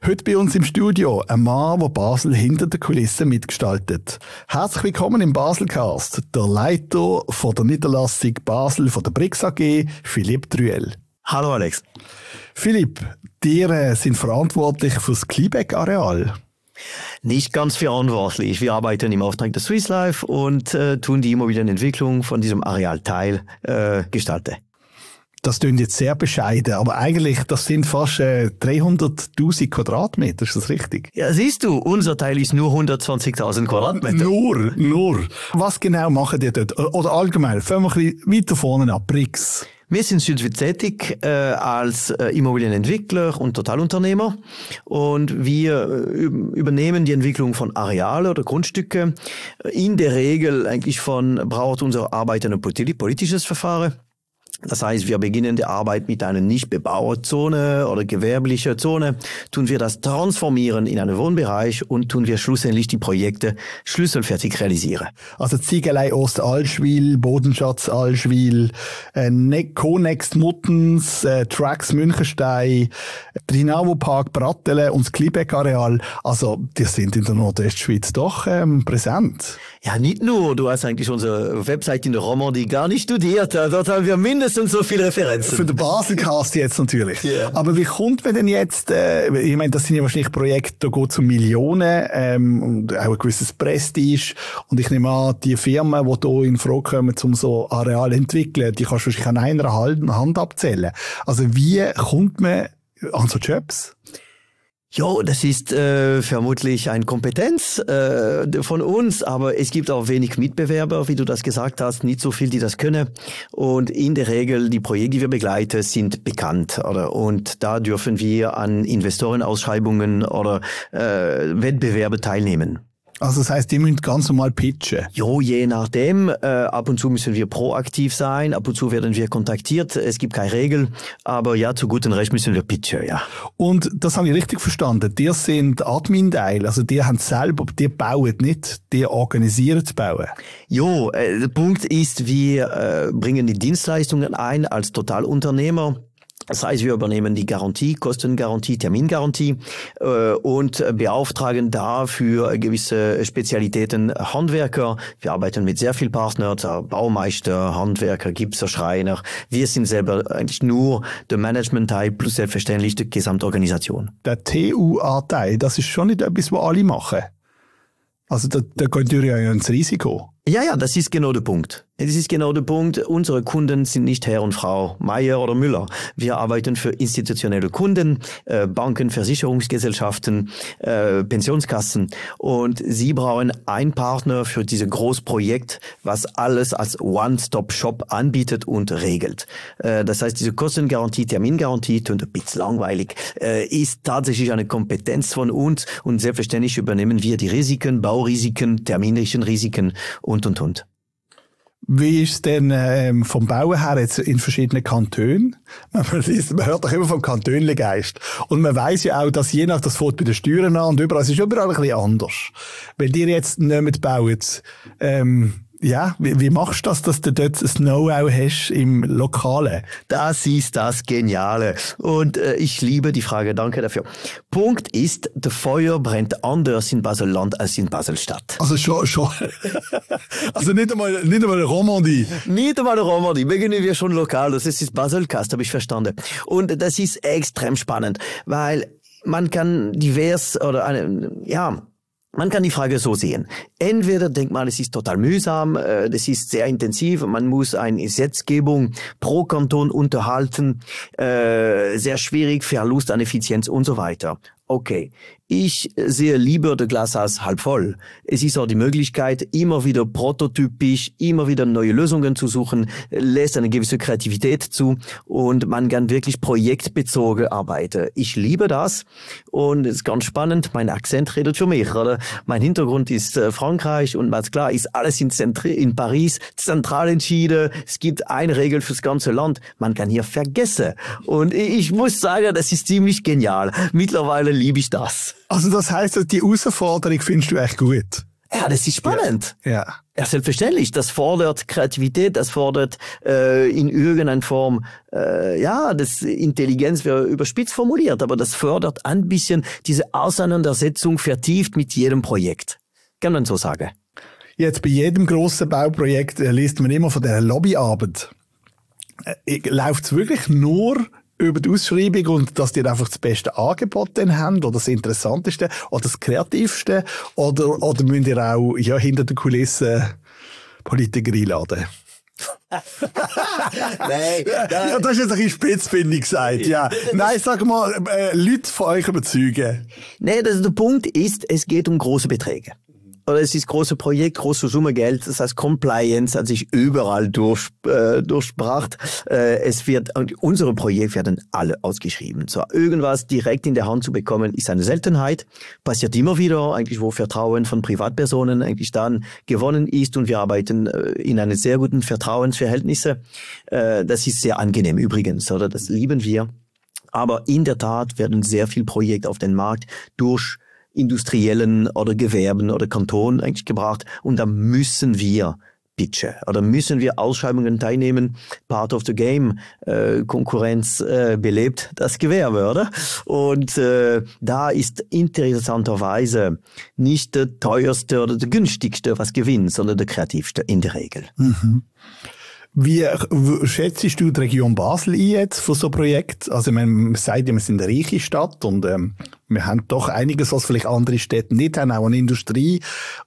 Heute bei uns im Studio ein Mann, der Basel hinter den Kulissen mitgestaltet. Herzlich willkommen im Baselcast, der Leiter von der Niederlassung Basel von der Brix AG, Philipp Trüel. Hallo Alex. Philipp, ihr sind verantwortlich für das Kleebeck-Areal. Nicht ganz verantwortlich. Wir arbeiten im Auftrag der Swiss Life und tun die Immobilienentwicklung von diesem Arealteil gestalten. Das klingt jetzt sehr bescheiden, aber eigentlich, das sind fast 300'000 Quadratmeter, ist das richtig? Ja, siehst du, unser Teil ist nur 120.000 Quadratmeter. Nur. Was genau machen die dort? Oder allgemein, fangen wir ein bisschen weiter vorne an, Brix. Wir sind südweit tätig als Immobilienentwickler und Totalunternehmer und wir übernehmen die Entwicklung von Arealen oder Grundstücke. In der Regel eigentlich braucht unsere Arbeit ein politisches Verfahren. Das heißt, wir beginnen die Arbeit mit einer nicht bebauer Zone oder gewerbliche Zone, tun wir das transformieren in einen Wohnbereich und tun wir schlussendlich die Projekte schlüsselfertig realisieren. Also Ziegelei Ost-Allschwil, Bodenschatz Allschwil, Conext Muttens, Trax Münchenstein, Trinavo Park Brattelen und das Kleebeck-Areal. Also die sind in der Nordwestschweiz doch präsent. Ja, nicht nur. Du hast eigentlich unsere Website in der Romandie gar nicht studiert. Dort haben wir mindestens so viele Referenzen. Für den Baselcast jetzt natürlich. Yeah. Aber wie kommt man denn jetzt, ich meine, das sind ja wahrscheinlich Projekte, da geht es um Millionen und auch ein gewisses Prestige. Und ich nehme an, die Firmen, die hier in Frage kommen, um so Areal zu entwickeln, die kannst du wahrscheinlich an einer Hand abzählen. Also wie kommt man an so Jobs? Jo, das ist vermutlich eine Kompetenz von uns, aber es gibt auch wenig Mitbewerber, wie du das gesagt hast, nicht so viel, die das können. Und in der Regel, die Projekte, die wir begleiten, sind bekannt, oder? Und da dürfen wir an Investorenausschreibungen oder Wettbewerbe teilnehmen. Also das heisst, die müssen ganz normal pitchen? Jo, je nachdem. Ab und zu müssen wir proaktiv sein, ab und zu werden wir kontaktiert. Es gibt keine Regel, aber ja, zu gutem Recht müssen wir pitchen, ja. Und das habe ich richtig verstanden. Die sind Admin-Teil, also die haben selber, die bauen nicht, die organisieren das Bauen. Jo, der Punkt ist, wir bringen die Dienstleistungen ein als Totalunternehmer. Das heißt, wir übernehmen die Garantie, Kostengarantie, Termingarantie und beauftragen dafür gewisse Spezialitäten Handwerker. Wir arbeiten mit sehr vielen Partnern, Baumeister, Handwerker, Gipser, Schreiner. Wir sind selber eigentlich nur der Management-Teil plus selbstverständlich die Gesamtorganisation. Der TUA-Teil, das ist schon nicht etwas, was alle machen. Also da geht ihr ja ins Risiko. Ja, das ist genau der Punkt. Das ist genau der Punkt. Unsere Kunden sind nicht Herr und Frau Meier oder Müller. Wir arbeiten für institutionelle Kunden, Banken, Versicherungsgesellschaften, Pensionskassen. Und sie brauchen einen Partner für dieses Großprojekt, was alles als One-Stop-Shop anbietet und regelt. Das heißt, diese Kostengarantie, Termingarantie, klingt ein bisschen langweilig, ist tatsächlich eine Kompetenz von uns. Und selbstverständlich übernehmen wir die Risiken, Baurisiken, terminlichen Risiken und. Wie ist es denn vom Bauen her jetzt in verschiedenen Kantonen? Man hört doch immer vom Kantönlegeist. Und man weiss ja auch, dass je nach das fängt bei den Steuern an und überall, es ist überall ein bisschen anders. Wenn ihr jetzt nicht baut, ja, wie machst du das, dass du dort ein Know-how hast im Lokalen? Das ist das Geniale. Und ich liebe die Frage, danke dafür. Punkt ist, der Feuer brennt anders in Basel-Land als in Basel-Stadt. Also schon. Also nicht einmal eine Romandie. Nicht einmal eine Romandie. Beginnen wir schon lokal. Das ist Baselcast, habe ich verstanden. Und das ist extrem spannend, weil man kann divers man kann die Frage so sehen. Entweder denkt man, es ist total mühsam, das ist sehr intensiv, man muss eine Gesetzgebung pro Kanton unterhalten, sehr schwierig, Verlust an Effizienz und so weiter. Okay, ich sehe lieber das Glas als halb voll. Es ist auch die Möglichkeit, immer wieder prototypisch, immer wieder neue Lösungen zu suchen, lässt eine gewisse Kreativität zu und man kann wirklich projektbezogen arbeiten. Ich liebe das und es ist ganz spannend, mein Akzent redet für mich, oder? Mein Hintergrund ist Frankreich und ganz klar ist alles in Paris zentral entschieden. Es gibt eine Regel fürs ganze Land. Man kann hier vergessen. Und ich muss sagen, das ist ziemlich genial. Mittlerweile liebe ich das. Also das heisst, die Herausforderung findest du echt gut? Ja, das ist spannend. Ja. Ja, selbstverständlich. Das fordert Kreativität, das fordert in irgendeiner Form, das Intelligenz wäre überspitzt formuliert, aber das fördert ein bisschen diese Auseinandersetzung vertieft mit jedem Projekt. Kann man so sagen. Jetzt bei jedem grossen Bauprojekt liest man immer von der Lobbyarbeit. Läuft es wirklich nur über die Ausschreibung und dass die einfach das beste Angebot dann haben oder das Interessanteste oder das Kreativste oder müsst ihr auch hinter den Kulissen Politiker einladen? Nein, ja, das ist jetzt ein bisschen spitz, finde ich, gesagt. Ja. Nein, sag mal, Leute von euch überzeugen. Nein, der Punkt ist, es geht um große Beträge. Oder es ist große Projekt, große Summe Geld, das heißt Compliance hat sich überall durchgebracht. Unsere Projekte werden alle ausgeschrieben. So, irgendwas direkt in der Hand zu bekommen, ist eine Seltenheit. Passiert immer wieder, eigentlich wo Vertrauen von Privatpersonen eigentlich dann gewonnen ist und wir arbeiten in einem sehr guten Vertrauensverhältnisse. Das ist sehr angenehm übrigens, oder? Das lieben wir. Aber in der Tat werden sehr viele Projekte auf den Markt durch Industriellen oder Gewerben oder Kantonen eigentlich gebracht und da müssen wir pitchen oder müssen wir Ausschreibungen teilnehmen. Part of the game. Konkurrenz belebt das Gewerbe, oder? Und da ist interessanterweise nicht der teuerste oder der günstigste, was gewinnt, sondern der kreativste in der Regel. Mhm. Wie schätzt du die Region Basel ein jetzt von so einem Projekt? Also, man sagt ja, wir sind eine reiche Stadt und wir haben doch einiges, was vielleicht andere Städte nicht haben, auch eine Industrie.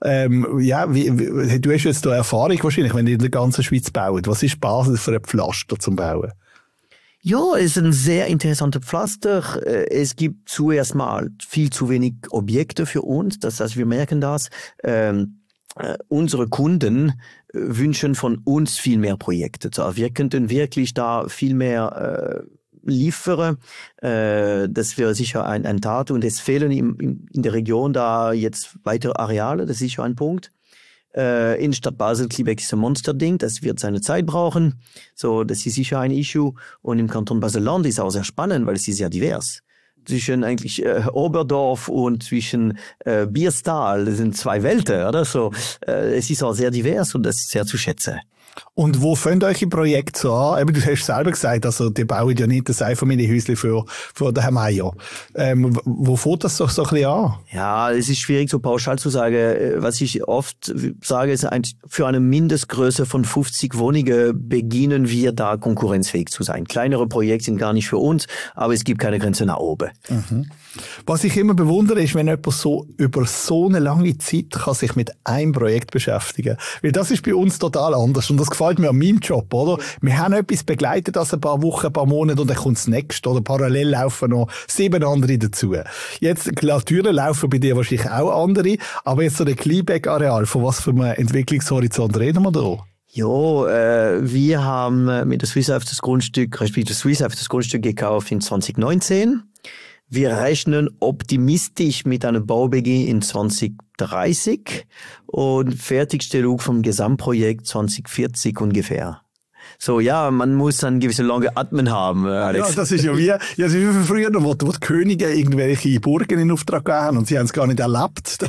Du hast jetzt da Erfahrung wahrscheinlich, wenn ihr in der ganzen Schweiz baut. Was ist Basel für ein Pflaster zum Bauen? Ja, es ist ein sehr interessanter Pflaster. Es gibt zuerst mal viel zu wenig Objekte für uns. Das heißt, wir merken das. Unsere Kunden wünschen von uns viel mehr Projekte. So, wir könnten wirklich da viel mehr liefern. Das wäre sicher ein Tat und es fehlen in der Region da jetzt weitere Areale. Das ist sicher ein Punkt. In Stadt Basel-Klibeck ist ein Monsterding, das wird seine Zeit brauchen. So, das ist sicher ein Issue. Und im Kanton Basel-Land ist auch sehr spannend, weil es ist sehr divers. Zwischen eigentlich Oberdorf und zwischen Bierstal, das sind zwei Welten, oder so. Es ist auch sehr divers und das ist sehr zu schätzen. Und wo fängt euch ein Projekt so an? Eben, du hast selber gesagt, also die bauen ja nicht das Einfamilienhäuschen für den Herrn Meier. Wo fängt das doch so ein bisschen an? Ja, es ist schwierig so pauschal zu sagen. Was ich oft sage, ist für eine Mindestgröße von 50 Wohnungen beginnen wir da konkurrenzfähig zu sein. Kleinere Projekte sind gar nicht für uns, aber es gibt keine Grenze nach oben. Mhm. Was ich immer bewundere, ist, wenn jemand so über so eine lange Zeit kann sich mit einem Projekt beschäftigen. Weil das ist bei uns total anders. Und das gefällt mir an meinem Job, oder? Wir haben etwas begleitet, das ein paar Wochen, ein paar Monate und dann kommt das nächste. Oder parallel laufen noch 7 andere dazu. Jetzt, klar, Türen laufen bei dir wahrscheinlich auch andere. Aber jetzt so ein Klibeck-Areal, von was für einem Entwicklungshorizont reden wir da? Jo, wir haben mit der Swiss Life das Grundstück gekauft in 2019. Wir rechnen optimistisch mit einem Baubeginn in 2030 und Fertigstellung vom Gesamtprojekt 2040 ungefähr. So, ja, man muss einen gewissen langen Atmen haben, Alex. Ja, das ist ja wie früher noch, wo die Könige irgendwelche Burgen in Auftrag gegeben haben und sie haben es gar nicht erlebt.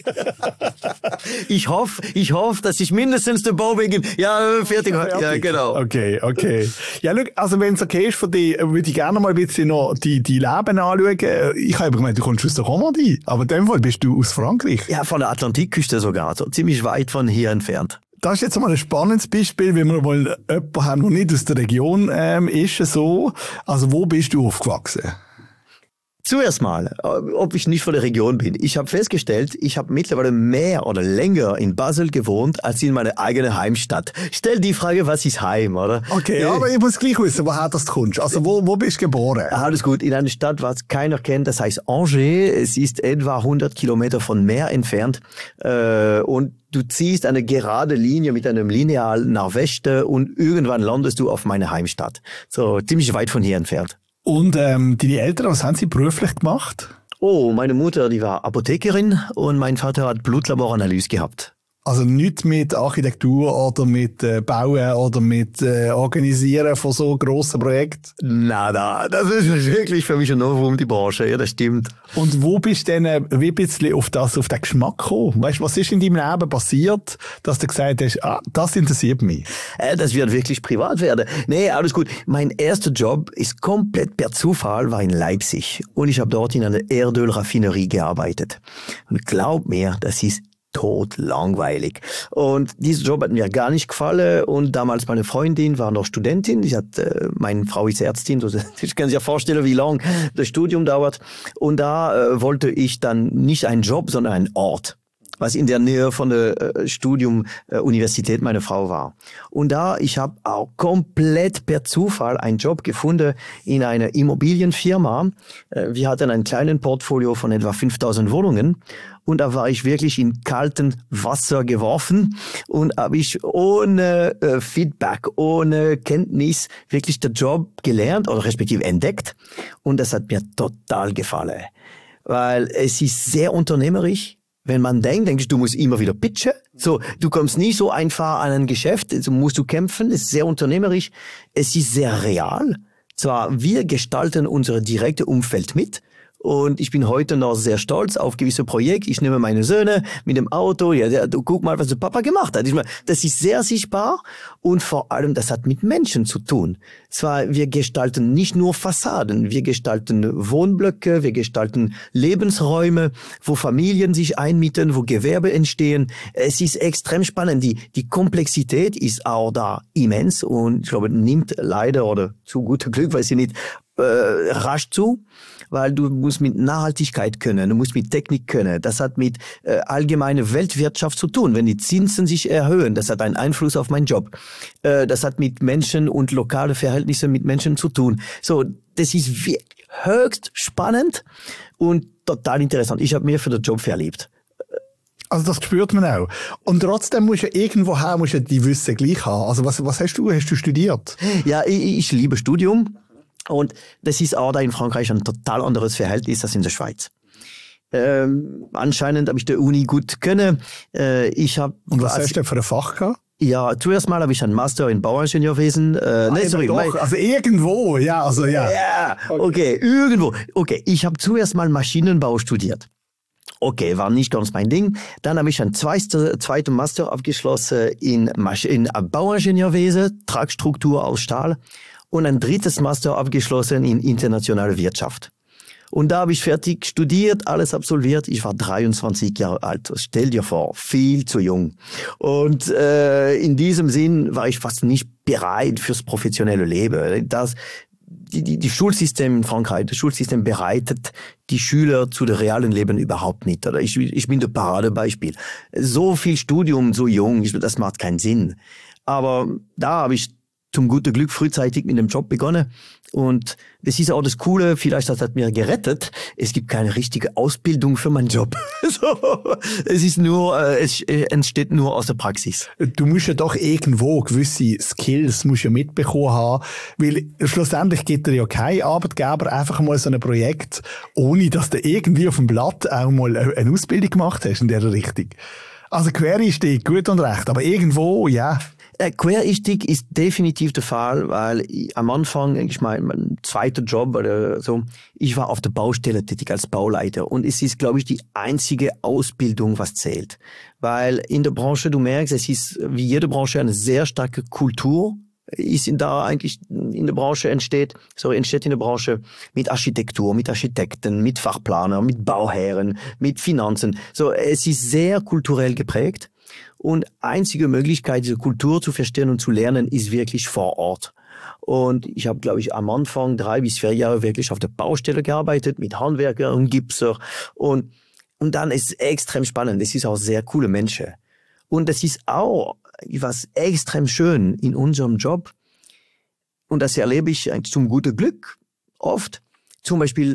Ich hoffe, dass ich mindestens den Baubeginn, fertig. Ja, genau. Okay. Ja, schau, also wenn es okay ist von dir, würde ich gerne mal ein bisschen noch die Leben anschauen. Ich habe gemeint, du kommst aus der Romandie, aber in dem Fall bist du aus Frankreich. Ja, von der Atlantikküste sogar, so ziemlich weit von hier entfernt. Das ist jetzt mal ein spannendes Beispiel, wenn wir mal jemanden haben, der nicht aus der Region ist. So. Also wo bist du aufgewachsen? Zuerst mal, ob ich nicht von der Region bin. Ich habe festgestellt, ich habe mittlerweile mehr oder länger in Basel gewohnt, als in meiner eigenen Heimstadt. Stell die Frage, was ist Heim, oder? Okay, aber ich muss gleich wissen, woher das kommst. Also wo bist du geboren? Alles gut, in einer Stadt, was keiner kennt, das heißt Angers. Es ist etwa 100 Kilometer von Meer entfernt. Und du ziehst eine gerade Linie mit einem Lineal nach Westen und irgendwann landest du auf meine Heimstadt. So ziemlich weit von hier entfernt. Und deine Eltern, was haben sie beruflich gemacht? Oh, meine Mutter, die war Apothekerin und mein Vater hat Blutlaboranalyse gehabt. Also nicht mit Architektur oder mit Bauen oder mit Organisieren von so grossen Projekten? Nada, das ist wirklich für mich ein Novum, die Branche, ja, das stimmt. Und wo bist du denn wie ein bisschen auf den Geschmack gekommen? Weißt du, was ist in deinem Leben passiert, dass du gesagt hast, das interessiert mich? Das wird wirklich privat werden. Nee, alles gut. Mein erster Job ist komplett per Zufall, war in Leipzig. Und ich habe dort in einer Erdölraffinerie gearbeitet. Und glaub mir, das ist totlangweilig. Und dieser Job hat mir gar nicht gefallen. Und damals meine Freundin war noch Studentin. Meine Frau ist Ärztin. Ich kann sich ja vorstellen, wie lang das Studium dauert. Und da wollte ich dann nicht einen Job, sondern einen Ort, was in der Nähe von der Universität meiner Frau war. Und ich habe auch komplett per Zufall einen Job gefunden in einer Immobilienfirma. Wir hatten ein kleines Portfolio von etwa 5000 Wohnungen. Und da war ich wirklich in kalten Wasser geworfen und habe ich ohne Feedback, ohne Kenntnis wirklich den Job gelernt oder respektive entdeckt. Und das hat mir total gefallen, weil es ist sehr unternehmerisch. Wenn man denkt, du musst immer wieder pitchen. So, du kommst nie so einfach an ein Geschäft, so musst du kämpfen. Es ist sehr unternehmerisch. Es ist sehr real. Zwar, wir gestalten unser direktes Umfeld mit. Und ich bin heute noch sehr stolz auf gewisse Projekte. Ich nehme meine Söhne mit dem Auto. Ja, du guck mal, was der Papa gemacht hat. Das ist sehr sichtbar und vor allem, das hat mit Menschen zu tun. Zwar, wir gestalten nicht nur Fassaden, wir gestalten Wohnblöcke, wir gestalten Lebensräume, wo Familien sich einmieten, wo Gewerbe entstehen. Es ist extrem spannend. Die Komplexität ist auch da immens und ich glaube, nimmt leider oder zu gutem Glück, weiß ich nicht, rasch zu, weil du musst mit Nachhaltigkeit können, du musst mit Technik können. Das hat mit allgemeiner Weltwirtschaft zu tun. Wenn die Zinsen sich erhöhen, das hat einen Einfluss auf meinen Job. Das hat mit Menschen und lokale Verhältnisse mit Menschen zu tun. So, das ist wirklich höchst spannend und total interessant. Ich habe mir für den Job verliebt. Also das spürt man auch. Und trotzdem musst du irgendwoher die Wissen gleich haben. Also was hast du? Hast du studiert? Ja, ich liebe Studium. Und das ist auch da in Frankreich ein total anderes Verhältnis als in der Schweiz. Anscheinend habe ich die Uni gut können. Und was hast du für ein Fach gehabt? Ja, zuerst mal habe ich einen Master in Bauingenieurwesen. Also irgendwo, ja, also ja. Ja, okay, irgendwo. Okay, ich habe zuerst mal Maschinenbau studiert. Okay, war nicht ganz mein Ding. Dann habe ich einen zweiten Master abgeschlossen in Bauingenieurwesen, Tragstruktur aus Stahl. Und ein drittes Master abgeschlossen in internationale Wirtschaft. Und da habe ich fertig studiert, alles absolviert. Ich war 23 Jahre alt. Stell dir vor, viel zu jung. Und in diesem Sinn war ich fast nicht bereit fürs professionelle Leben. Die Schulsystem in Frankreich, das Schulsystem bereitet die Schüler zu dem realen Leben überhaupt nicht. Oder ich bin das Paradebeispiel. So viel Studium, so jung, das macht keinen Sinn. Aber da habe ich zum guten Glück frühzeitig mit dem Job begonnen. Und das ist auch das Coole, vielleicht das hat mir gerettet. Es gibt keine richtige Ausbildung für meinen Job. So, es entsteht nur aus der Praxis. Du musst ja doch irgendwo gewisse Skills musst ja mitbekommen haben, weil schlussendlich gibt dir ja kein Arbeitgeber einfach mal so ein Projekt, ohne dass du irgendwie auf dem Blatt auch mal eine Ausbildung gemacht hast in der Richtung. Also Quereinstieg, gut und recht, aber irgendwo, ja. Quereinstieg ist definitiv der Fall, weil am Anfang, mein zweiter Job oder so, ich war auf der Baustelle tätig als Bauleiter und es ist, glaube ich, die einzige Ausbildung, was zählt. Weil in der Branche, du merkst, es ist wie jede Branche eine sehr starke Kultur, entsteht in der Branche mit Architektur, mit Architekten, mit Fachplanern, mit Bauherren, mit Finanzen. So, es ist sehr kulturell geprägt. Und einzige Möglichkeit, diese Kultur zu verstehen und zu lernen, ist wirklich vor Ort. Und ich habe, glaube ich, am Anfang 3 bis 4 Jahre wirklich auf der Baustelle gearbeitet, mit Handwerker und Gipser. Und dann ist es extrem spannend. Es ist auch sehr coole Menschen. Und das ist auch was extrem schön in unserem Job. Und das erlebe ich zum guten Glück oft. Zum Beispiel,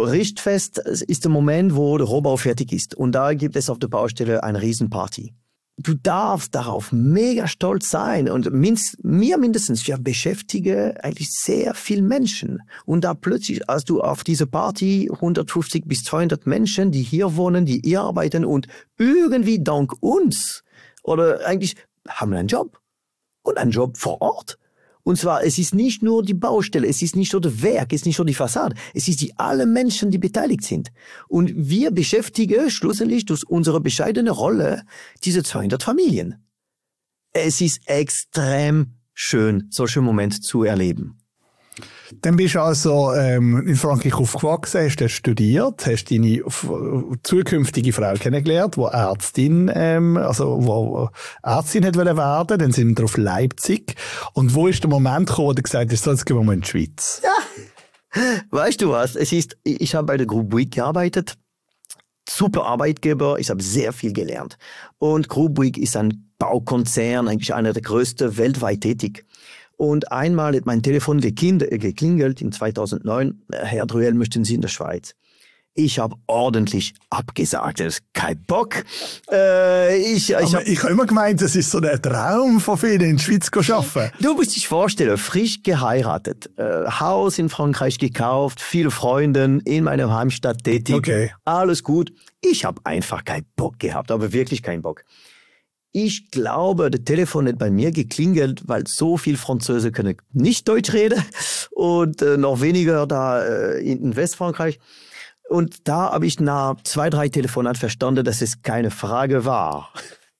Richtfest ist der Moment, wo der Rohbau fertig ist. Und da gibt es auf der Baustelle eine Riesenparty. du darfst darauf mega stolz sein. Und mindestens, wir beschäftigen eigentlich sehr viele Menschen. Und da plötzlich, als du auf diese Party 150 bis 200 Menschen, die hier wohnen, die hier arbeiten und irgendwie dank uns oder eigentlich haben einen Job. Und einen Job vor Ort. Und zwar, es ist nicht nur die Baustelle, es ist nicht nur das Werk, es ist nicht nur die Fassade, es ist alle Menschen, die beteiligt sind. Und wir beschäftigen schlussendlich durch unsere bescheidene Rolle diese 200 Familien. Es ist extrem schön, solche Momente zu erleben. Dann bist du also in Frankreich aufgewachsen, hast dort studiert, hast deine zukünftige Frau kennengelernt, die Ärztin, wo Ärztin hat werden, dann sind wir auf Leipzig. Und wo ist der Moment gekommen, wo du gesagt hast, so, jetzt gehen wir in die Schweiz? Ja. Weißt du was? Ich habe bei der Groupe Bouygues gearbeitet. Super Arbeitgeber, ich habe sehr viel gelernt. Und Groupe Bouygues ist ein Baukonzern, eigentlich einer der größten weltweit tätig. Und einmal hat mein Telefon geklingelt in 2009. Herr Druel, möchten Sie in der Schweiz? Ich habe ordentlich abgesagt. Das ist kein Bock. Ich habe immer gemeint, das ist so der Traum von vielen, in der Schweiz zu arbeiten. Du musst dich vorstellen, frisch geheiratet, Haus in Frankreich gekauft, viele Freunde in meiner Heimstadt tätig. Okay. Alles gut. Ich habe einfach keinen Bock gehabt, aber wirklich keinen Bock. Ich glaube, das Telefon hat bei mir geklingelt, weil so viel Französe können nicht Deutsch reden und noch weniger da in Westfrankreich. Und da habe ich nach 2, 3 Telefonaten verstanden, dass es keine Frage war.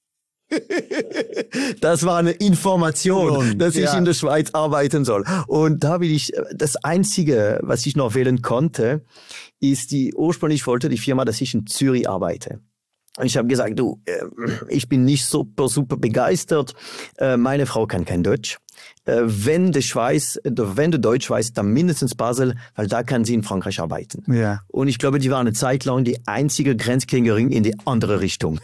Das war eine Information, dass ich in der Schweiz arbeiten soll. Und da bin ich, das Einzige, was ich noch wählen konnte, ist ursprünglich wollte die Firma, dass ich in Zürich arbeite. Und ich habe gesagt, du, ich bin nicht super begeistert. Meine Frau kann kein Deutsch. Wenn du Deutsch weißt, dann mindestens Basel, weil da kann sie in Frankreich arbeiten. Ja. Und ich glaube, die war eine Zeit lang die einzige Grenzgängerin in die andere Richtung.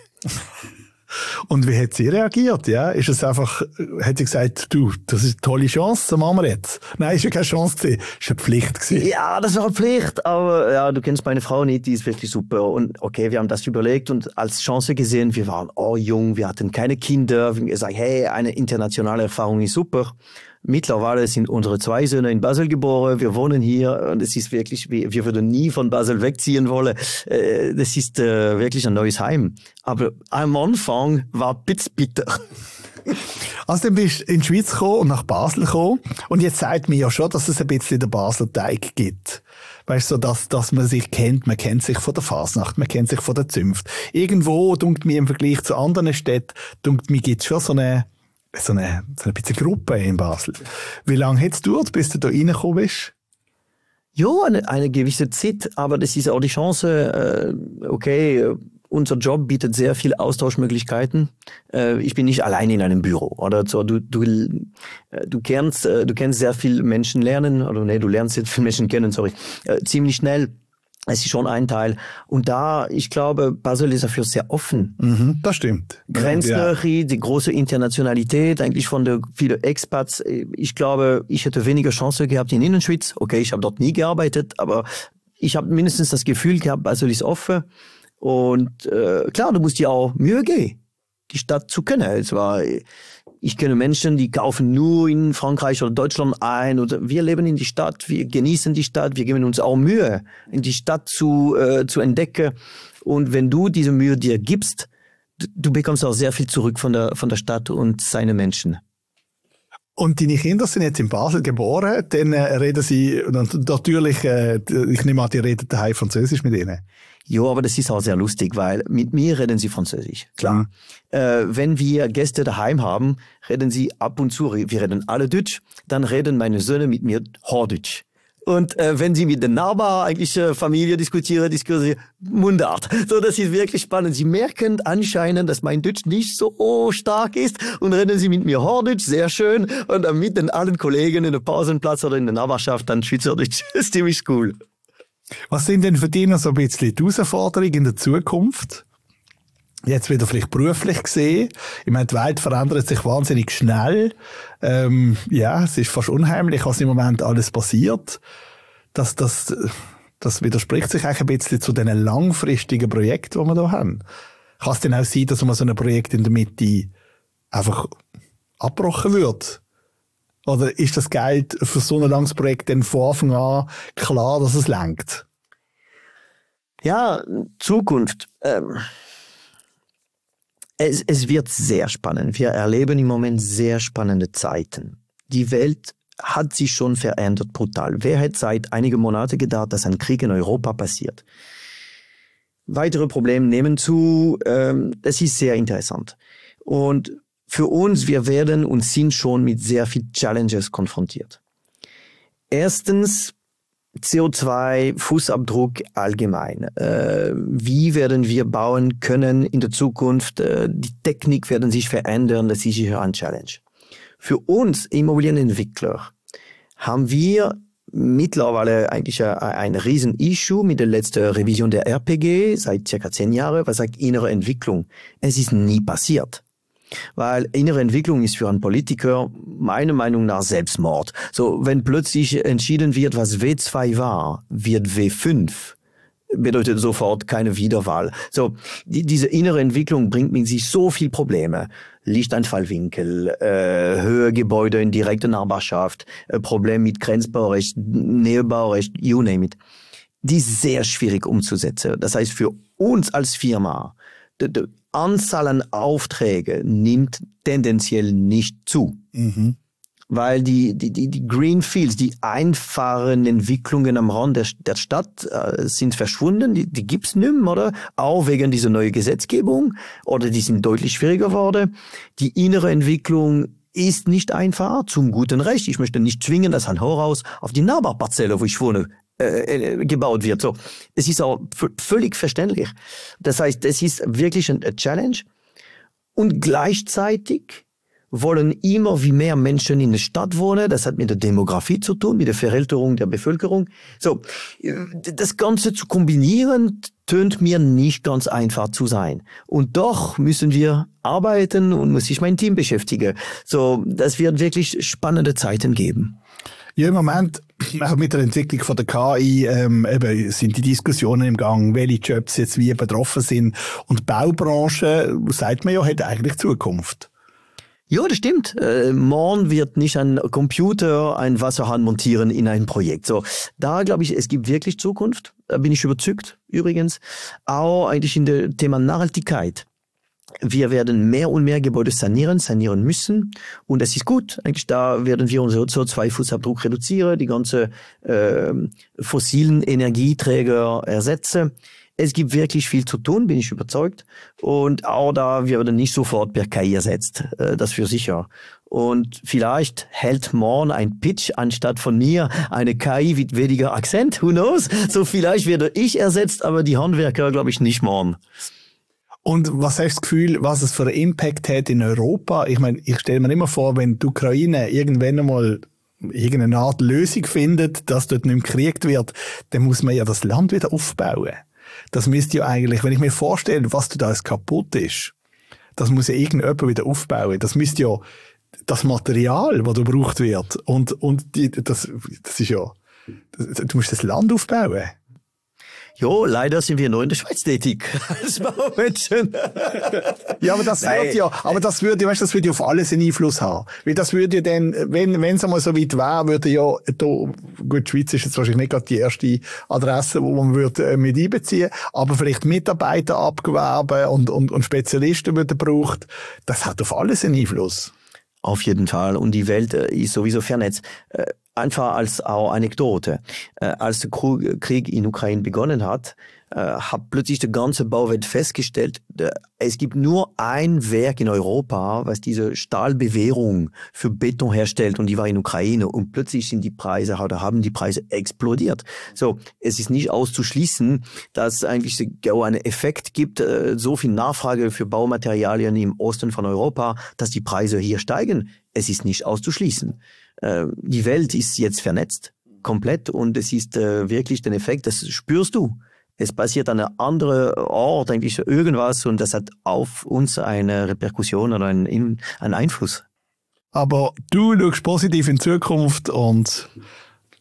Und wie hat sie reagiert? Ja, ist es einfach, hat sie gesagt, du, das ist eine tolle Chance, das machen wir jetzt? Nein, ist ja keine Chance gewesen, ist eine Pflicht gewesen. Ja, das war eine Pflicht, aber ja, du kennst meine Frau nicht, die ist wirklich super. Und okay, wir haben das überlegt und als Chance gesehen, wir waren jung, wir hatten keine Kinder, wir haben gesagt, hey, eine internationale Erfahrung ist super. Mittlerweile sind unsere 2 Söhne in Basel geboren, wir wohnen hier und es ist wirklich, wir würden nie von Basel wegziehen wollen. Das ist wirklich ein neues Heim. Aber am Anfang war es bitter. Also dann bist du in die Schweiz gekommen und nach Basel gekommen und jetzt sagt mir ja schon, dass es ein bisschen den Basler Teig gibt. Weißt du, so, dass man sich kennt, man kennt sich von der Fasnacht, man kennt sich von der Zünft. Irgendwo, dunkt mir im Vergleich zu anderen Städten, dunkt mir gibt's schon so eine bisschen Gruppe in Basel. Wie lange hat es gedauert, bis du da reingekommen bist? Ja, eine gewisse Zeit, aber das ist auch die Chance, unser Job bietet sehr viele Austauschmöglichkeiten. Ich bin nicht allein in einem Büro, oder so. Du kennst sehr viele Menschen lernen, du lernst sehr viele Menschen kennen, ziemlich schnell. Es ist schon ein Teil. Und ich glaube, Basel ist dafür sehr offen. Mhm, das stimmt. Grenznähe, die große Internationalität, eigentlich von vielen Expats. Ich glaube, ich hätte weniger Chance gehabt in Innerschweiz. Okay, ich habe dort nie gearbeitet, aber ich habe mindestens das Gefühl gehabt, Basel ist offen. Und klar, du musst dir auch Mühe geben, die Stadt zu kennen. Ich kenne Menschen, die kaufen nur in Frankreich oder Deutschland ein. Oder wir leben in die Stadt, wir genießen die Stadt, wir geben uns auch Mühe, in die Stadt zu entdecken. Und wenn du diese Mühe dir gibst, du bekommst auch sehr viel zurück von der Stadt und seine Menschen. Und deine Kinder sind jetzt in Basel geboren, dann reden sie, natürlich, ich nehme an, die reden daheim Französisch mit ihnen. Ja, aber das ist auch sehr lustig, weil mit mir reden sie Französisch, klar. Wenn wir Gäste daheim haben, reden sie ab und zu, wir reden alle Deutsch, dann reden meine Söhne mit mir Hochdeutsch. Und wenn sie mit der Nachbar eigentlich Familie diskutieren sie Mundart. So, das ist wirklich spannend. Sie merken anscheinend, dass mein Deutsch nicht so stark ist und reden sie mit mir Hochdeutsch, sehr schön. Und dann mit den allen Kollegen in der Pausenplatz oder in der Nachbarschaft dann Schweizerdeutsch. Das ist ziemlich cool. Was sind denn für dich noch so ein bisschen die Herausforderungen in der Zukunft? Jetzt wieder vielleicht beruflich gesehen. Ich meine, die Welt verändert sich wahnsinnig schnell. Es ist fast unheimlich, was im Moment alles passiert. Das widerspricht sich eigentlich ein bisschen zu diesen langfristigen Projekten, die wir hier haben. Kann es denn auch sein, dass man so ein Projekt in der Mitte einfach abgebrochen wird? Oder ist das Geld für so ein langes Projekt dann von Anfang an klar, dass es reicht? Ja, Zukunft. Es wird sehr spannend. Wir erleben im Moment sehr spannende Zeiten. Die Welt hat sich schon verändert brutal. Wer hätte seit einigen Monaten gedacht, dass ein Krieg in Europa passiert? Weitere Probleme nehmen zu. Es ist sehr interessant. Und für uns, wir werden und sind schon mit sehr vielen Challenges konfrontiert. Erstens, CO2-Fußabdruck allgemein. Wie werden wir bauen können in der Zukunft? Die Technik werden sich verändern, das ist sicher ein Challenge. Für uns Immobilienentwickler haben wir mittlerweile eigentlich ein Riesen-Issue mit der letzten Revision der RPG seit circa 10 Jahren, was sagt innere Entwicklung. Es ist nie passiert. Weil innere Entwicklung ist für einen Politiker meiner Meinung nach Selbstmord. So, wenn plötzlich entschieden wird, was W2 war, wird W5, bedeutet sofort keine Wiederwahl. So, diese innere Entwicklung bringt mit sich so viel Probleme. Lichteinfallwinkel, Höhe Gebäude in direkter Nachbarschaft, Problem mit Grenzbaurecht, Nähebaurecht, you name it. Die ist sehr schwierig umzusetzen. Das heißt, für uns als Firma, die Anzahl an Aufträge nimmt tendenziell nicht zu. Mhm. Weil die Greenfields, die einfachen Entwicklungen am Rand der Stadt sind verschwunden, die gibt's nicht mehr, oder? Auch wegen dieser neuen Gesetzgebung, oder die sind deutlich schwieriger geworden. Die innere Entwicklung ist nicht einfach, zum guten Recht. Ich möchte nicht zwingen, dass ein Hochhaus auf die Nachbarparzelle, wo ich wohne, gebaut wird. So, es ist auch völlig verständlich. Das heißt, es ist wirklich ein Challenge. Und gleichzeitig wollen immer wie mehr Menschen in der Stadt wohnen. Das hat mit der Demografie zu tun, mit der Verälterung der Bevölkerung. So, das Ganze zu kombinieren, tönt mir nicht ganz einfach zu sein. Und doch müssen wir arbeiten und muss sich mein Team beschäftigen. So, das wird wirklich spannende Zeiten geben. Ja, im Moment, auch mit der Entwicklung von der KI, eben sind die Diskussionen im Gang, welche Jobs jetzt wie betroffen sind. Und die Baubranche, sagt man ja, hat eigentlich Zukunft. Ja, das stimmt. Morgen wird nicht ein Computer einen Wasserhahn montieren in ein Projekt. So, da glaube ich, es gibt wirklich Zukunft. Da bin ich überzeugt, übrigens. Auch eigentlich in dem Thema Nachhaltigkeit. Wir werden mehr und mehr Gebäude sanieren müssen. Und das ist gut. Eigentlich da werden wir unseren CO2-Fußabdruck reduzieren, die ganze fossilen Energieträger ersetzen. Es gibt wirklich viel zu tun, bin ich überzeugt. Und auch da, wir werden nicht sofort per KI ersetzt. Das für sicher. Und vielleicht hält morgen ein Pitch anstatt von mir eine KI mit weniger Akzent. Who knows? So vielleicht werde ich ersetzt, aber die Handwerker glaube ich nicht morgen. Und was hast du das Gefühl, was es für einen Impact hat in Europa? Ich meine, ich stelle mir immer vor, wenn die Ukraine irgendwann einmal irgendeine Art Lösung findet, dass dort nicht mehr gekriegt wird, dann muss man ja das Land wieder aufbauen. Das müsste ja eigentlich, wenn ich mir vorstelle, was da alles kaputt ist, das muss ja irgendjemand wieder aufbauen. Das müsste ja das Material, das da gebraucht wird, und das ist ja, du musst das Land aufbauen. Jo, leider sind wir nur in der Schweiz tätig als Baumenschen. Ja, aber das würde ja auf alles einen Einfluss haben. Weil das würde ja dann, wenn es einmal so weit wäre, würde ja da, gut, die Schweiz ist jetzt wahrscheinlich nicht gerade die erste Adresse, wo man würde mit einbeziehen, aber vielleicht Mitarbeiter abgewerben und Spezialisten würden gebraucht. Das hat auf alles einen Einfluss. Auf jeden Fall. Und die Welt ist sowieso vernetzt. Einfach als auch Anekdote. Als der Krieg in Ukraine begonnen hat, hat plötzlich die ganze Bauwelt festgestellt, es gibt nur ein Werk in Europa, was diese Stahlbewehrung für Beton herstellt, und die war in Ukraine, und plötzlich sind die Preise, oder haben die Preise explodiert. So, es ist nicht auszuschließen, dass es eigentlich einen Effekt gibt, so viel Nachfrage für Baumaterialien im Osten von Europa, dass die Preise hier steigen. Es ist nicht auszuschließen. Die Welt ist jetzt vernetzt, komplett, und es ist wirklich den Effekt, das spürst du. Es passiert an einem anderen Ort eigentlich irgendwas, und das hat auf uns eine Reperkussion oder einen Einfluss. Aber du schaust positiv in Zukunft und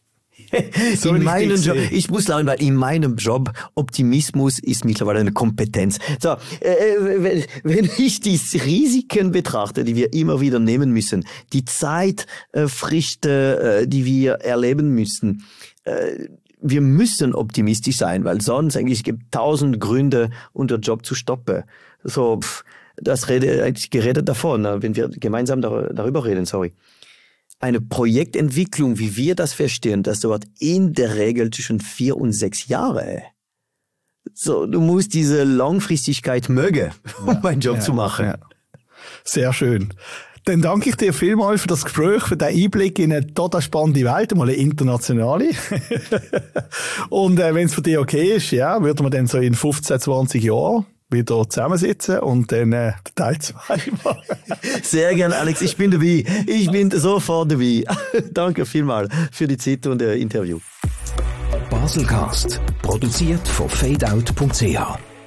So in meinem richtig Job, gesehen. ich muss sagen, weil in meinem Job Optimismus ist mittlerweile eine Kompetenz. So, wenn ich die Risiken betrachte, die wir immer wieder nehmen müssen, die Zeitfriste, die wir erleben müssen, wir müssen optimistisch sein, weil sonst eigentlich gibt 1000 Gründe, unser Job zu stoppen. So, eigentlich geredet davon, wenn wir gemeinsam darüber reden, sorry. Eine Projektentwicklung, wie wir das verstehen, das dauert in der Regel zwischen 4 und 6 Jahre. So, du musst diese Langfristigkeit mögen, um einen Job zu machen. Ja. Sehr schön. Dann danke ich dir vielmals für das Gespräch, für den Einblick in eine total spannende Welt, mal eine internationale. Und wenn es für dich okay ist, ja, würden wir dann so in 15, 20 Jahren wieder zusammensitzen und dann den Teil 2 machen. Sehr gern, Alex. Ich bin dabei. Ich bin sofort dabei. Danke vielmals für die Zeit und das Interview. Baselcast, produziert von fadeout.ch.